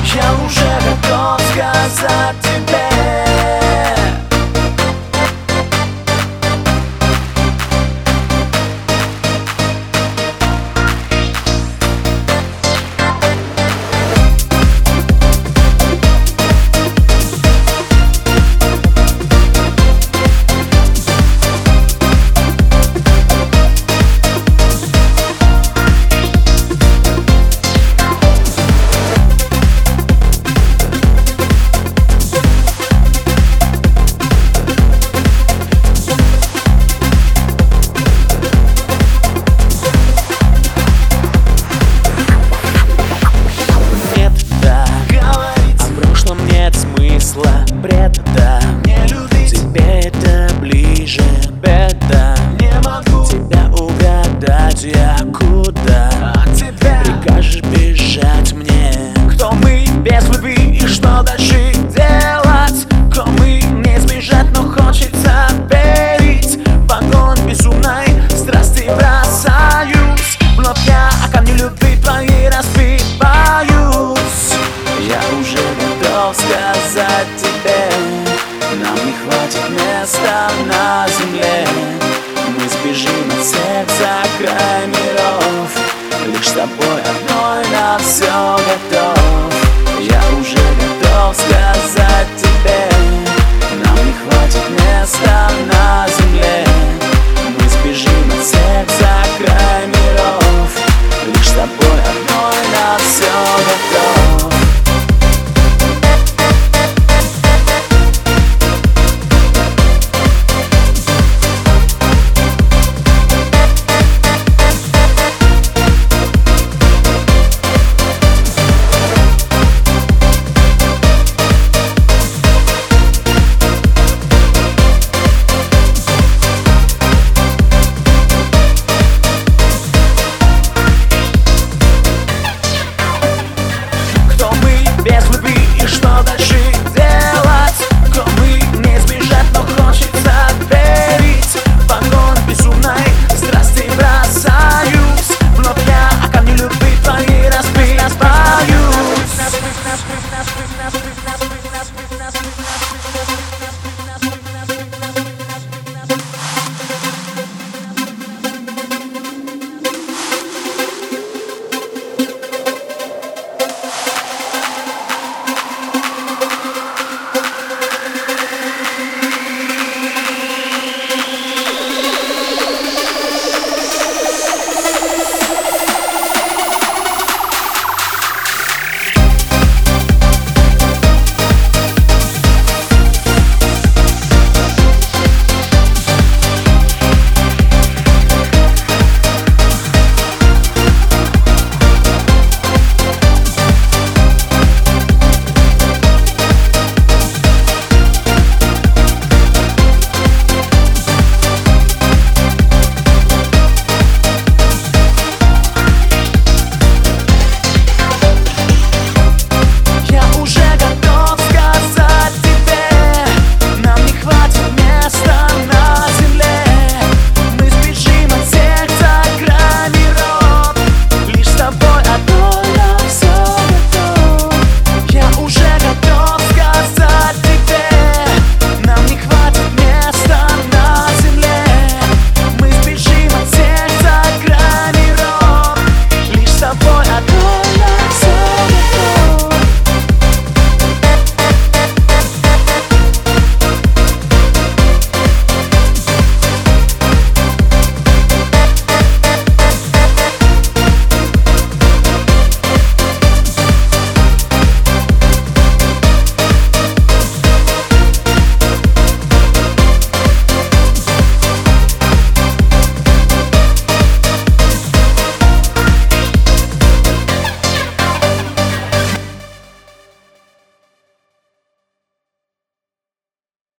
Я уже готов сказать тебе. Бред, да, не любить тебе это ближе. беда, не могу тебя угадать я куда. от тебя Прикажешь бежать мне. кто мы без любви и что дальше делать? Кто мы не избежать, но хочется верить. В огонь безумной страсти бросаюсь. Вновь я о камни любви твои разбиваюсь. Я уже готов сказать тебе, нам не хватит места на земле. Мы сбежим от всех за край миров. Лишь с тобой одной на все готов. Я уже готов сказать тебе.